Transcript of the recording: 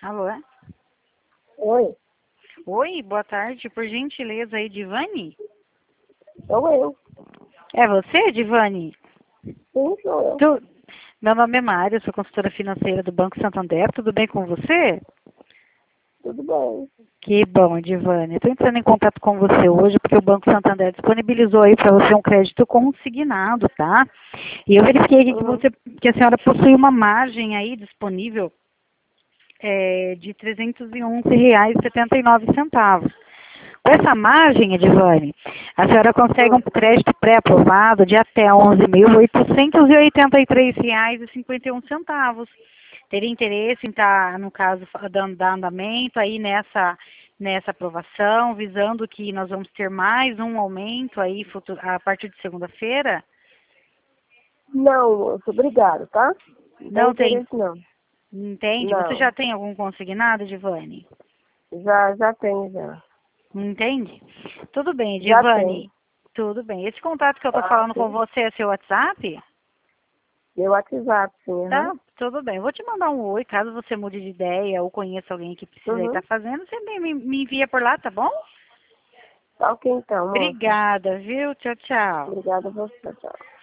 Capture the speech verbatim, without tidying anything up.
Alô? é? Oi, Oi, boa tarde. Por gentileza aí, Divani? sou eu. É você, Divani? Sim, sou eu. Tu... Meu nome é Mária, eu sou consultora financeira do Banco Santander. Tudo bem com você? Tudo bem. Que bom, Divani. Estou entrando em contato com você hoje porque o Banco Santander disponibilizou aí para você um crédito consignado, tá? E eu verifiquei aqui que Uhum. você, que a senhora possui uma margem aí disponível é, de trezentos e onze reais e setenta e nove centavos. Com essa margem, Edivane, a senhora consegue um Hum. crédito pré-aprovado de até onze mil oitocentos e oitenta e três reais e cinquenta e um centavos. Teria interesse em estar, no caso, dando dar andamento aí nessa, nessa aprovação, visando que nós vamos ter mais um aumento aí futu- a partir de segunda-feira? Não, moço, obrigado, tá? Não tem Não tem, interesse, não. entende? Você já Não, tem algum consignado, Edivane? já, já tem, já. Entende? Tudo bem, Já tem. Edivane. Tudo bem. Esse contato que eu estou Tá, falando com sim. você é seu WhatsApp? Meu WhatsApp, sim, Tá, aham. tudo bem. Eu vou te mandar um oi, caso você mude de ideia ou conheça alguém que precisa estar Uhum. fazendo, você me, me me envia por lá, tá bom? Tá ok então, moça. Obrigada, viu? Tchau, tchau. Obrigada a você, tchau.